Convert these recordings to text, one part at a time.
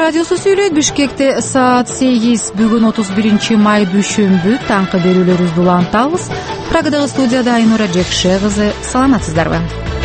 радиосу сүйлөйт. Бишкекте саат 8. Бүгүн 31 май дүйшөмбү таңкы берүүлөрүбүздү улантабыз. Прагадагы студияда Айнура Жекше кызы. Саламатсыздарбы?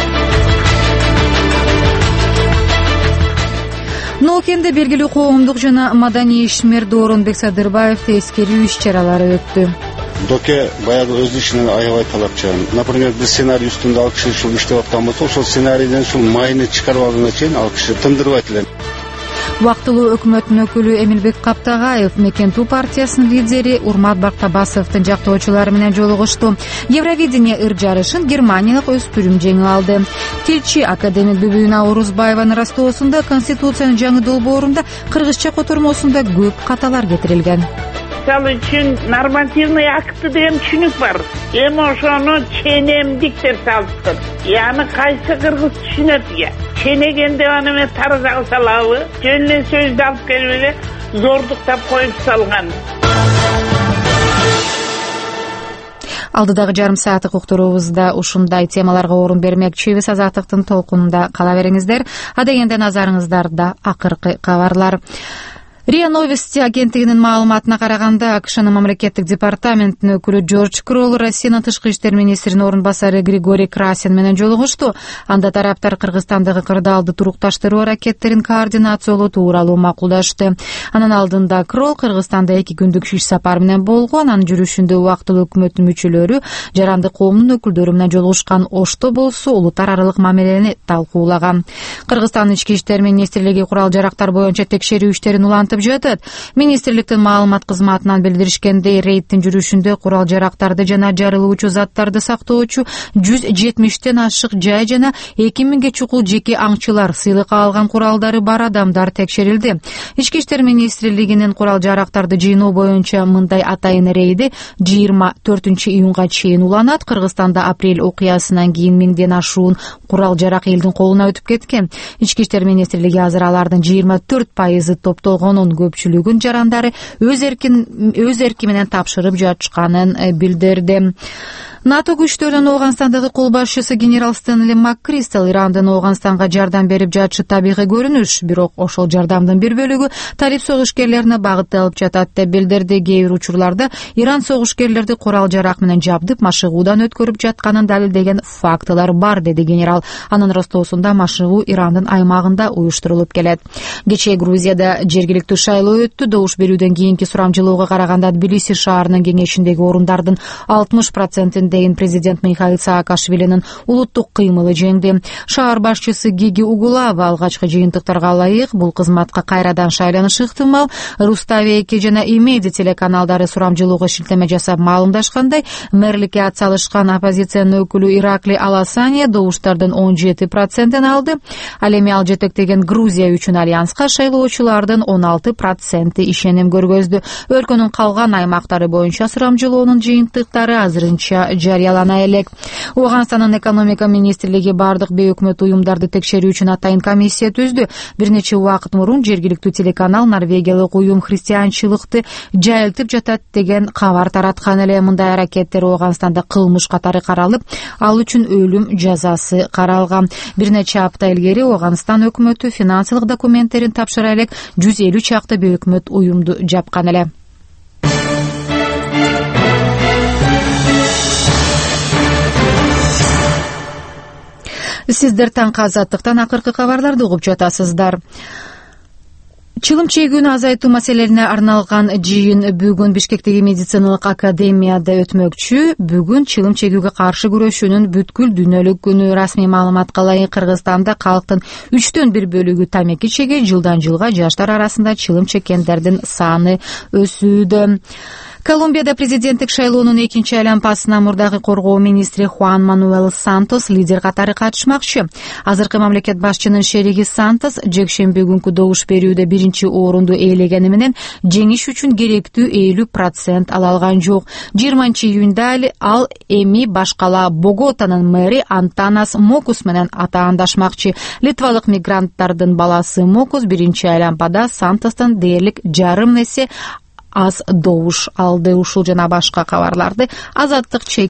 Ноокенде белгилүү коомдук жана маданий ишмер Дооронбек Садырбаев эскерүү иш-чаралары өттү. Доке баягы өз ишинен аябай талапчан. Например, биз сценарий үстүндө ал киши ушул иштеп аткан болсо, ошол сценарийден ушул майны чыгарып алганга чейин ал киши тындырбайт эле. Убактылуу өкмөттүн өкүлү Эмилбек Каптагаев Мекентүү партиясынын лидери Урмат Бактабасовдун жактоочулары менен жолугушту. Евровидение ыр жарышын германиялык өспүрүм жеңип алды. Тилчи академик Бүбүна Орузбаеванын растоосунда Конституциянын жаңы долбоорунда кыргызча котормосунда көп каталар кетирилген. Мисалы үчүн нормативный акты деген түшүнүк бар. Эми ошону ченемдик деп салыптыр. Яны кайсы кыргыз түшүнөт я? Ченеген деп аны мен тарзага салабы? Жөн эле сөздү алып келип эле зордуктап коюп салган. Алдыдагы жарым сааттык уктуруубузда ушундай темаларга орун бермекчибиз. Азаттыктын толкунунда кала бериңиздер. Адегенде назарыңыздарда акыркы кабарлар. РИА Новости агенттигинин маалыматына караганда, АКШнын мамлекеттик департаментинин өкүлү Джордж Кролл Россиянын тышкы иштер министринин орун басары Григорий Красин менен жолугушту. Анда тараптар Кыргызстандагы кырдаалды турукташтыруу аракеттерин координациялоо тууралуу макулдашты. Анын алдында Кролл Кыргызстанда 2 күндүк иш сапар менен болгон. Анын жүрүшүндө убактылуу өкмөттүн мүчөлөрү, жарандык коомдун өкүлдөрү менен жолугушкан. Ошто болсо улуттар аралык мамилени талкуулаган. Кыргызстандын ички иштер министрлиги курал жарактар боюнча текшерүү иштерин улантып жатат. Министрликтин маалымат кызматынан билдиришкендей, рейдтин жүрүшүндө курал жарактарды жана жарылуучу заттарды сактоочу 170тен ашык жай жана 2000ге чукул жеке аңчылар, сыйлыкка алган куралдары бар адамдар текшерилди. Ички иштер министрлигинин курал жарактарды жыйноо боюнча мындай атайын рейди 24-июнга чейин уланат. Кыргызстанда апрель окуясынан кийин 1000ден ашуун курал жарак элдин колуна өтүп кеткен. Ички иштер министрлиги азыр алардын 24% топтолгонун, көпчүлүгүн жарандары өз эрки менен тапшырып жатышканын билдирди. НАТО күчтөрүнүн Ооганстандагы кол башчысы генерал Стэнли МакКристал Ирандын Ооганстанга жардам берип жатышы табигый көрүнүш, бирок ошол жардамдын бир бөлүгү талип согушкерлерине багытталып жатат деп билдирди. Кээ бир учурларда Иран согушкерлерди курал жарак менен жабдып, машыгуудан өткөрүп жатканын далилдеген фактылар бар, деди генерал. Анын растоосунда машыгуу Ирандын аймагында уюштурулуп келет. Кечээ Грузияда жергиликтүү шайлоо өттү. Добуш берүүдөн кийинки сурамжылоого караганда Тбилиси шаарынын кеңешиндеги орундардын 60%-inde президент Михаил Саакашвилинин улуттук кыймылы жеңди. Шаар башчысы Гиги Угулава алгачкы жыйынтыктарга ылайык бул кызматка кайрадан шайланышы ыктымал. Рустави 2 жана Имеди телеканалдары сурамжылоого шилтеме жасап маалымдашкандай, мэрликке атсалышкан оппозициянын өкүлү Иракли Аласания добуштардын 17%-ын алды. Ал эми ал жетектеген Грузия үчүн альянска шайлоочулардын 16% ишеним көргөздү. Өлкөнүн калган аймактары боюнча сурамжылоонун жыйынтыктары азырынча жарыялана элек. Ооганстандын экономика министрлиги бардык бейөкмөт уюмдарды текшерүү үчүн атайын комиссия түздү. Бир нече убакыт мурун жергиликтүү телеканал норвегиялык уюм христианчылыкты жайылтып жатат деген кабар тараткан эле. Мындай аракеттер Ооганстанда кылмыш катары каралып, ал үчүн өлүм жазасы каралган. Бир нече апта илгери Ооганстан өкмөтү финансылык документтерин тапшыра элек 150 чакты бейөкмөт уюмду жапкан эле. Сиздер таңкы Азаттыктан акыркы кабарларды угуп жатасыздар. Чылым чегүүнү азайтуу маселелерине арналган жыйын бүгүн Бишкектеги медициналык академияда өтмөкчү. Бүгүн чылым чегүүгө каршы күрөшүүнүн бүткүл дүйнөлүк күнү. Расмий маалыматка ылайык Кыргызстанда калктын 3/4 бөлүгү тамеки чеге. Жылдан жылга жаштар арасында чылым чеккендердин саны өсүүдө. Колумбияда президенттик шайлоонун экинчи айланпасына мурдагы коргоо министри Хуан Мануэл Сантос лидер катары катышмакчы. Азыркы мамлекет башчынын шериги Сантос жекшемби күнкү добуш берүүдө биринчи орунду ээлегени менен жеңиш үчүн керектүү 50% ала алган жок. 20-июнда ал эми башкала Боготанын мэри Антанас Мокус менен атаандашмакчы. Литвалык мигранттардын баласы Мокус биринчи айланпада Сантостон дээрлик жарым эсе аз добуш алды. Ушул жана башка кабарларды Азаттык